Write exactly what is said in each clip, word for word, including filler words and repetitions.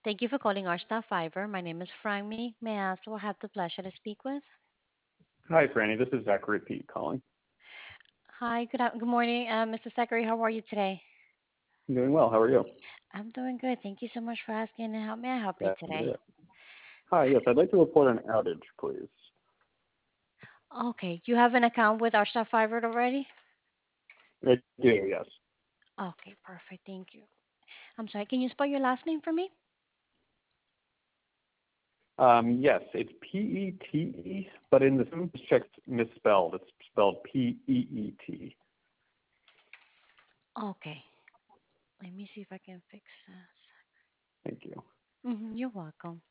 Thank you for calling our staff Fiverr. My name is Franmy. May I ask who I have the pleasure to speak with? Hi, Franny. This is Zachary Pete calling. Hi, good af- good morning, uh, mister Zachary. How are you today? I'm doing well. How are you? I'm doing good. Thank you so much for asking. And how may I help you Glad to hear today? it. Hi, yes, I'd like to report an outage, please. Okay, you have an account with our staff Fiverr already? I do, yes. Okay, perfect. Thank you. I'm sorry. Can you spell your last name for me? Um, yes, it's P E T E, but in the check misspelled. It's spelled P E E T. Okay. Let me see if I can fix this. Thank you. Hmm, you're welcome.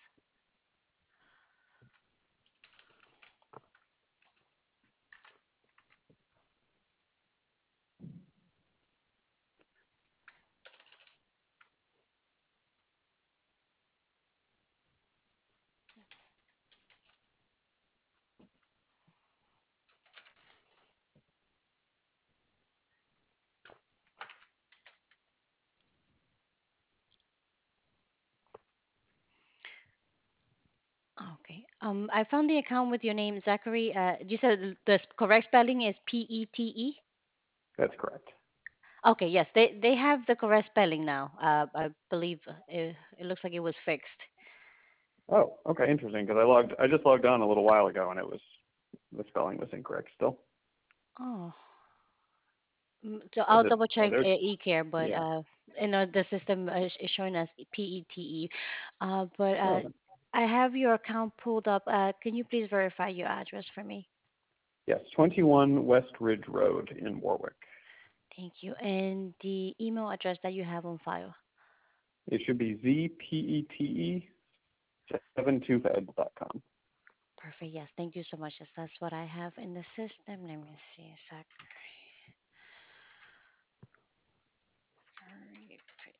Okay. Um, I found the account with your name, Zachary. Uh, you said the the s- correct spelling is P E T E? That's correct. Okay, yes, they they have the correct spelling now. Uh, I believe uh, it, it looks like it was fixed. Oh, okay, interesting, because I logged, I just logged on a little while ago, and it was, the spelling was incorrect still. Oh, mm, so Is I'll it, double are check uh, there, eCare, but yeah. uh, you know the system uh, is is showing us P E T E. Uh, but uh, Oh, I have your account pulled up. Uh, can you please verify your address for me? yes, twenty-one West Ridge Road in Warwick. Thank you. And the email address that you have on file. It should be Z P E T E seven two fed dot com. Perfect. Yes, thank you so much. Yes, that's what I have in the system. Let me see. Zachary.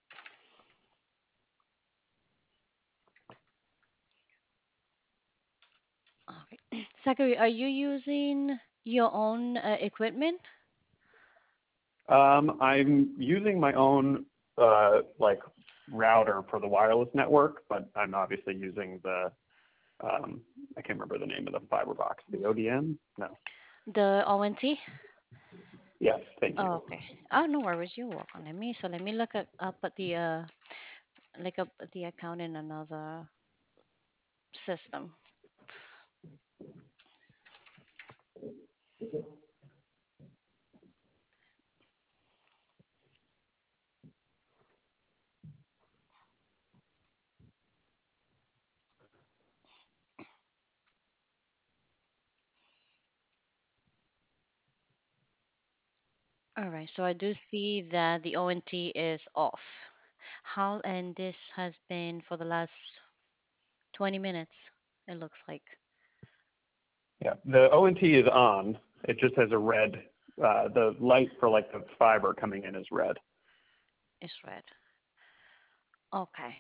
Okay. Zachary, are you using your own uh, equipment? Um, I'm using my own uh, like router for the wireless network, but I'm obviously using the um, I can't remember the name of the fiber box. The O D M? No. The O N T? Yes, thank you. Oh, okay. Oh, no worries. You're welcome. Let me so let me look at, up at the uh look up at the account in another system. All right. So I do see that the O N T is off. How and this has been for the last twenty minutes. It looks like Yeah, the O N T is on. It just has a red. Uh, the light for like the fiber coming in is red. it's red. Okay.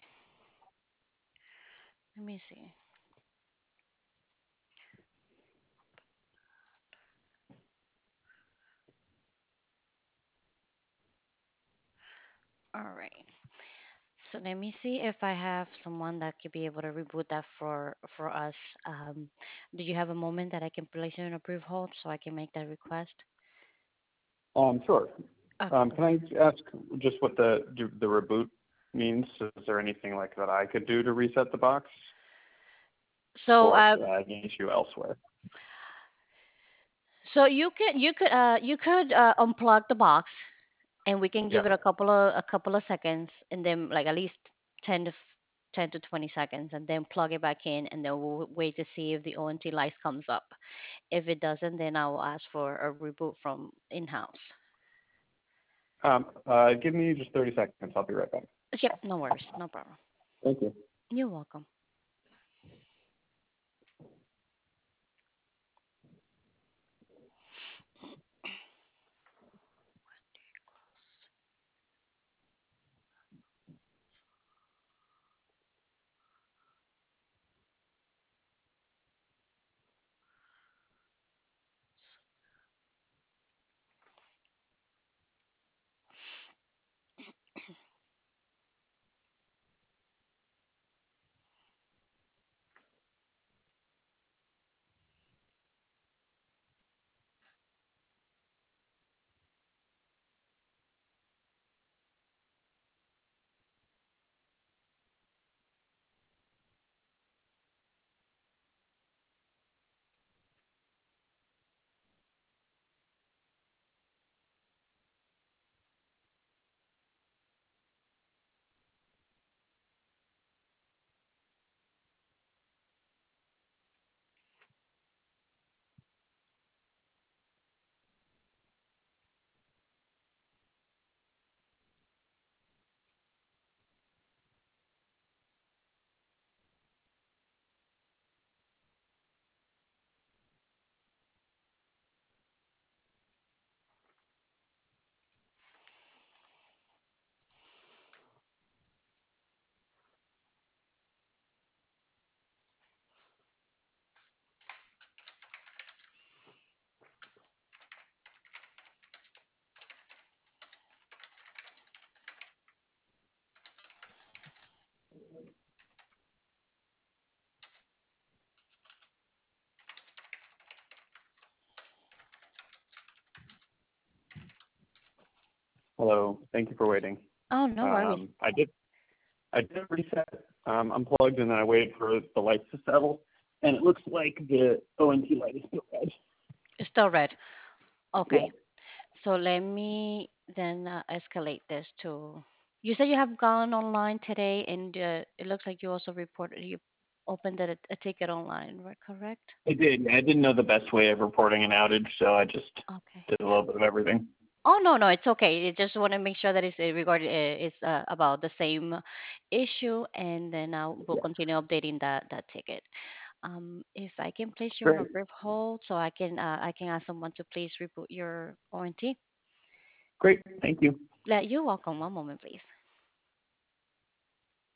Let me see. All right. So let me see if I have someone that could be able to reboot that for for us. Um, do you have a moment that I can place you in a brief hold so I can make that request? Um, sure. Okay, Um, can I perfect. ask just what the do- the reboot means? Is there anything like that I could do to reset the box, So or uh, uh, an issue elsewhere? so you could you could uh you could uh, unplug the box and we can Yeah. give it a couple of a couple of seconds and then like at least ten to f- ten to twenty seconds and then plug it back in and then we'll wait to see if the O N T light comes up. If it doesn't, then I will ask for a reboot from in-house. Um, uh, give me just thirty seconds. I'll be right back. Yep, no worries, no problem. Thank you. You're welcome. Hello. Thank you for waiting. Oh, no worries. Um, I did I did reset, um, unplugged, and then I waited for the lights to settle, and it looks like the O N T light is still red. It's still red. Yeah, Okay. So let me then uh, escalate this to. You said you have gone online today, and uh, it looks like you also reported you opened a, a ticket online, right? Correct? I did. I didn't know the best way of reporting an outage, so I just Okay. did a little bit of everything. Oh, no, no, it's okay. I just want to make sure that it's uh, regarding uh, it's uh, about the same issue, and then I will Yes. continue updating that that ticket. Um, if I can place you on a Great. brief hold, so I can uh, I can ask someone to please reboot your warranty. Great. Thank you. Yeah, you're welcome. One moment, please.